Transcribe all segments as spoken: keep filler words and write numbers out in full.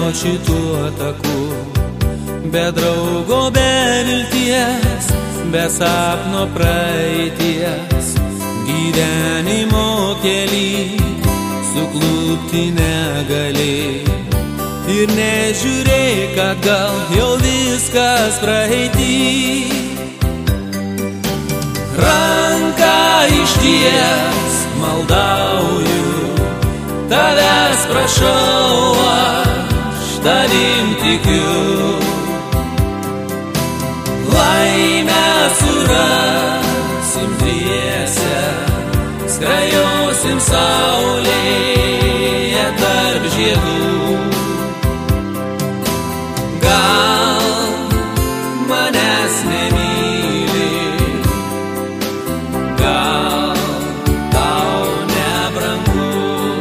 šituo taku. Be draugo, be vilties, be sapno praeities, gyvenimo kely suklupti negali. Ir nežiūrėk, kad gal jau viskas praeity. Ranką išties maldauju, tavęs prašau, aš tavim tikiu. Laimę surasim dviese, skrajosim saulėje tarp žiedų. Gal manęs nemyli, gal tau nebrangu,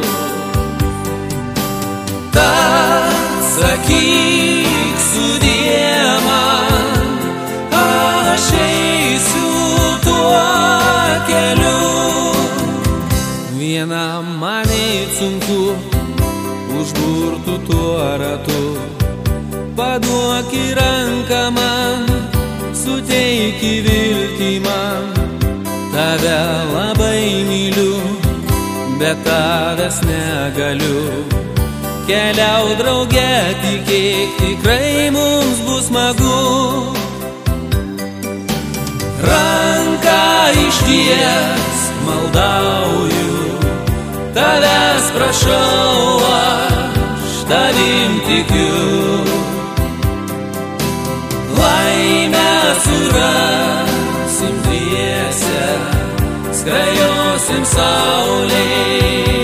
tad sakyk sudie man, aš eisiu tuo keliu. Vienam man eit sunku, užburtų tuo ratu. Paduok į ranką man, suteik į viltį man. Tave labai myliu, bet tavęs negaliu. Keliau drauge, tikėk, tikrai mums bus smagu. Ranką išties maldauju, tavęs prašau, aš tavim tikiu. Laimę surasim dviese, skrajosim saulėje